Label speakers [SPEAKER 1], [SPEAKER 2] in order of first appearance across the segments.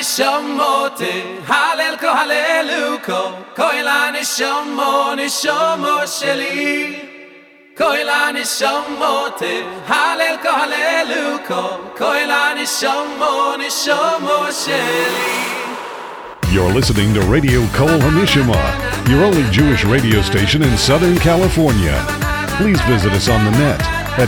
[SPEAKER 1] nishamote, halel ko haleluko, koila nishamo sheli. Koila nishamote, halel ko haleluko, koila nishamo sheli.
[SPEAKER 2] You're listening to Radio Kol Hanishma, your only Jewish radio station in Southern California. Please visit us on the net at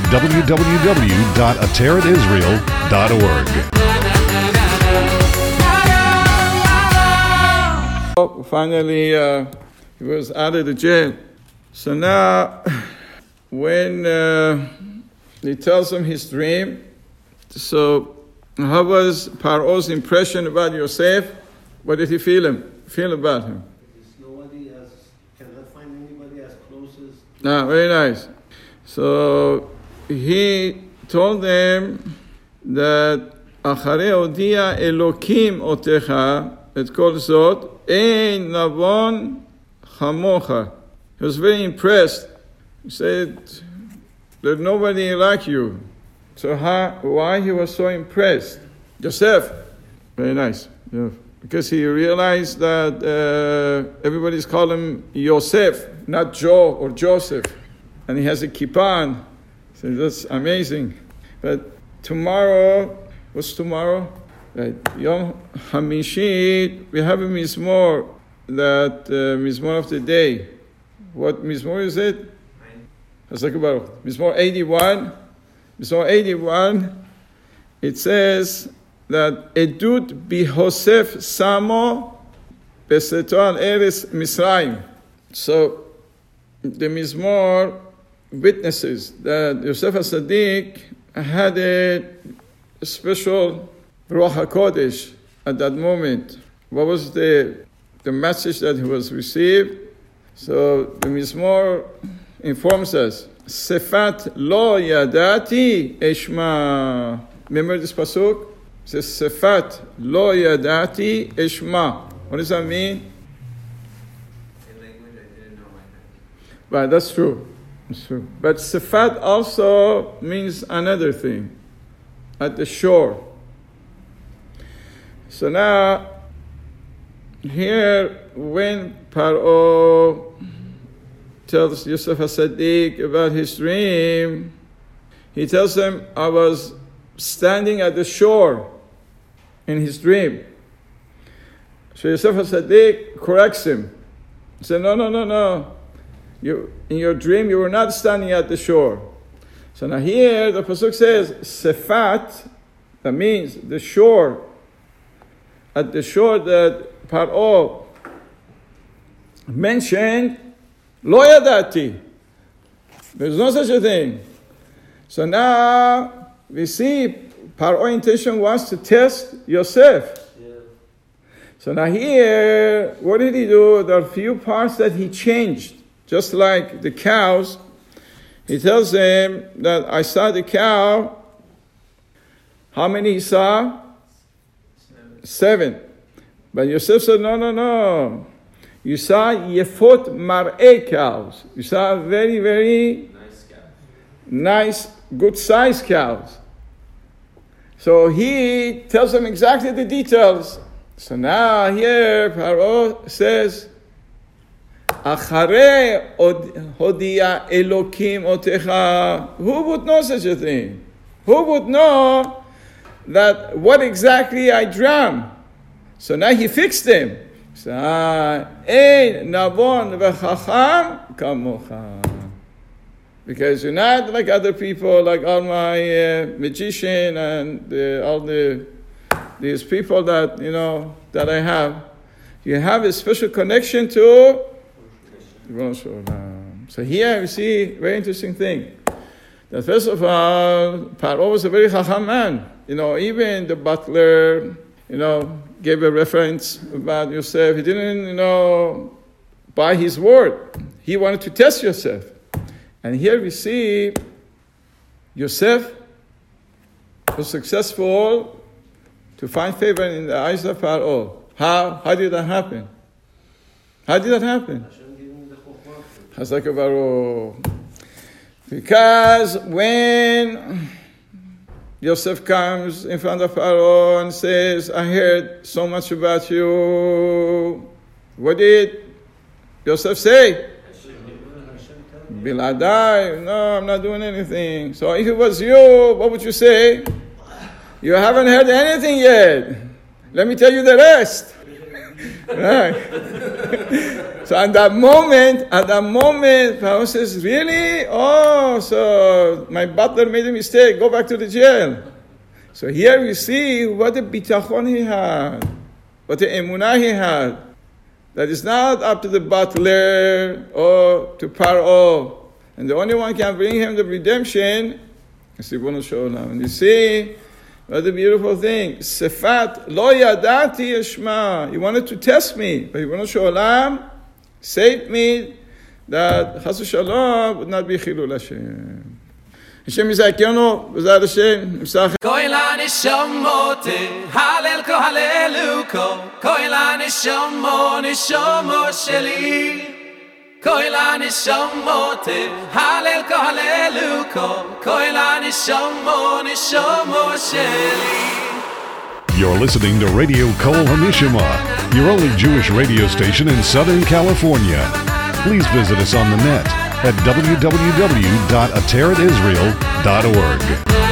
[SPEAKER 2] www.ateretisrael.org.
[SPEAKER 3] Finally, he was out of the jail. So now, when he tells him his dream, so how was Paro's impression about Yosef? What did he feel about him?
[SPEAKER 4] Nobody cannot find anybody as close as...
[SPEAKER 3] No, very nice. So he told them that Acharei Odia Elokim Otecha et Kol Zot Ein Navon Chamocha. He was very impressed. He said, there's nobody like you. So why he was so impressed? Joseph. Very nice. Yeah. Because he realized that everybody's calling him Yosef, not Joe or Joseph. And he has a kippah on. So that's amazing. But tomorrow, what's tomorrow? Right. Yom Hamishi, we have a Mizmor, that Mizmor of the day. What Mizmor is it? Mizmor 81. Mizmor 81, it says that Edut bihosef samo beseto al eres Misraim. So the Mizmor witnesses that Yosef HaSadiq had a special Ruach HaKodesh at that moment. What was the message that he was received? So the Mizmor informs us, Sefat lo yadati eshma. Remember this pasuk? It says, Sefat lo yadati eshma. What does that mean?
[SPEAKER 4] A language I didn't know I had.
[SPEAKER 3] Right, that's true. That's true. But Sefat also means another thing. At the shore. So now, here, when Paro tells Yosef HaSadiq about his dream, he tells him, I was standing at the shore in his dream. So Yosef HaSadiq corrects him. He said, no. In your dream, you were not standing at the shore. So now here, the pasuk says, Sefat, that means the shore. At the shore that Paro mentioned, Lo yadati. There's no such a thing. So now we see Paro's intention was to test Yosef.
[SPEAKER 4] Yeah.
[SPEAKER 3] So now here, what did he do? There are a few parts that he changed. Just like the cows, he tells them that I saw the cow. How many he saw? 7. But Yosef said, no. You saw Yefot Mar'eh cows. You saw very, very nice, good-sized cows. So he tells them exactly the details. So now here, Paro says, Acharei Hodia Elokim Otecha. Who would know such a thing? Who would know that what exactly I dreamt? So now he fixed them. Ein navon v'chacham kamocha. Because you're not like other people, like all my magician and these people that that I have. You have a special connection to. So here we see a very interesting thing. That first of all, Paro was a very chacham man. Even the butler, gave a reference about Yosef. He didn't, buy his word. He wanted to test Yosef. And here we see Yosef was successful to find favor in the eyes of Paro. How did that happen? Hazak Baruch. Because when Yosef comes in front of Paro and says, I heard so much about you. What did Yosef say? Biladai, no, I'm not doing anything. So if it was you, what would you say? You haven't heard anything yet. Let me tell you the rest. Right. So at that moment, Paro says, really? Oh, so my butler made a mistake. Go back to the jail. So here we see what a bitachon he had, what a emunah he had. That is not up to the butler or to Paro. And the only one can bring him the redemption is Ribono Shel Olam. And you see, what a beautiful thing. Sefat lo yadati eshma. He wanted to test me, but Ribono Shel Olam saved me that Chas v'Shalom would not be Chilul Hashem. Hashem Yizakenu, B'ezrat Hashem, Nimsach.
[SPEAKER 1] Koi la neshomot, halel ko haleluko. Koi la neshomot, neshomot sheli. Koi la neshomot, halel ko haleluko. Koi la neshomot, neshomot sheli.
[SPEAKER 2] You're listening to Radio Kol HaNishama, your only Jewish radio station in Southern California. Please visit us on the net at www.ateratisrael.org.